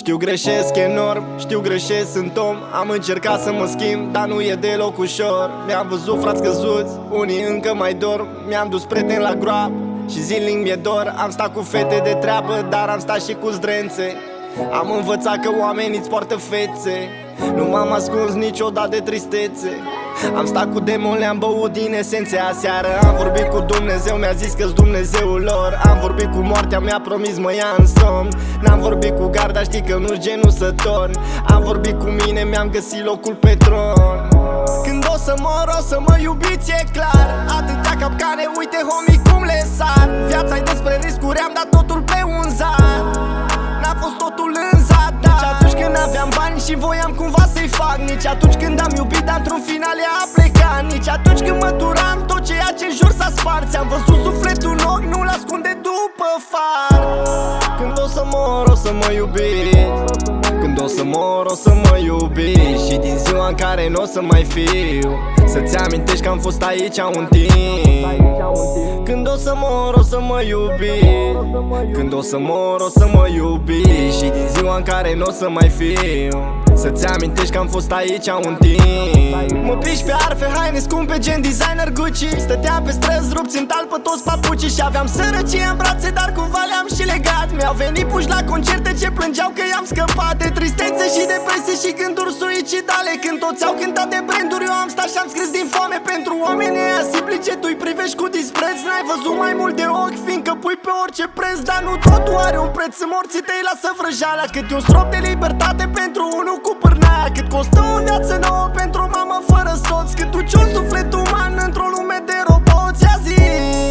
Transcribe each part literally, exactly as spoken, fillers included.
Știu greșesc enorm, știu greșesc, sunt om. Am încercat să mă schimb, dar nu e deloc ușor. Mi-am văzut frați căzuți, unii încă mai dorm. Mi-am dus prieteni la groapă și zilnic mi-e dor. Am stat cu fete de treabă, dar am stat și cu zdrențe. Am învățat că oamenii îți poartă fețe. Nu m-am ascuns niciodată de tristețe. Am stat cu demoni, le-am băut din esențe. Aseară am vorbit cu Dumnezeu, mi-a zis că-s Dumnezeul lor. Am vorbit cu moartea, mi-a promis mă ia în somn. N-am vorbit cu garda, știi că nu-s genul să torn. Am vorbit cu mine, mi-am găsit locul pe tron. Când o să mor, o să mă iubiți, e clar. Atâtea capcane, uite homie cum le sar. Viața-i despre riscuri, am dat totul pe un zar. N-a fost totul în zadar. Nici atunci când aveam bani și voiam cumva să-i fac. Nici atunci când am iubit, dar într-un final ea a plecat. Nici atunci când mă duram, tot ceea ce jur s-a spart. Ți-am văzut sufletul în ochi, nu-l ascunde după far. Când o să mor, o să mă iubiți. Când o să mor, o să mă iubiți. Și din ziua în care n-o să mai fiu, să-ți amintești că am fost aici un timp. Când o să mor, o să mă iubiți. Când o să mor, o să mă iubiți. Și din ziua în care n-o să mai fiu, să-ți amintești că am fost aici un timp. Mă piși pe arfe, haine scumpe, gen designer Gucci. Stăteam pe străzi rupți în talpă toți papucii. Și aveam sărăcie în brațe, dar cumva le-am și legat. Mi-au venit puși la concerte ce plângeau că i-am scăpat de tristețe și depresie și gânduri suicidale. Când toți au cântat de branduri, eu am stat și am scris din foame pentru oamenii aia simpli ce tu-i privești cu dispreț. N-ai văzut mai mult de ochi, fiindcă pui pe orice preț. Dar nu totul are un preț, morții tăi lasă vrăjeala. Cât un strop de libertate pentru unul cu pârnaia. Cât costă o viață nouă pentru o mamă fără soț. Cât duci un suflet uman într-o lume de roboți. Ia zi,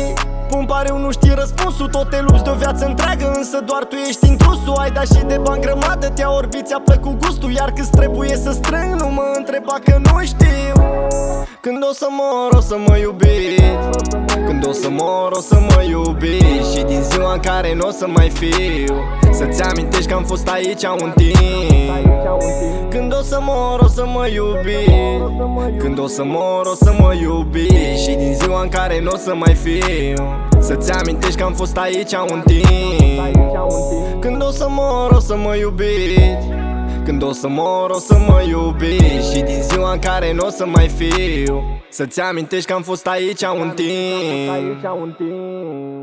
pun pariu nu știi răspunsul. Tot te lupți de o viață întreagă, însă doar tu ești intrusul. Ai dat și de bani grămadă, te-a orbit, ți-a plăcut gustul. Iar cât trebuie să strâng, nu mă întreba că nu știu. Când o să mor, o să mă iubiți. Când o să mor, o să mă iubiți. Și din ziua în care n-o să mai fiu, să-ți amintești că am fost aici un timp. Când o să mor, o să mă iubiți. Când o să mor, o să mă iubiți. Și din ziua în care n-o să mai fiu, să-ți amintești că am fost aici un timp. Când o să mor, o să mă iubiți. Când o să mor, o să mă iubiți. Și din ziua în care n-o să mai fiu, să-ți amintești că am fost aici un timp.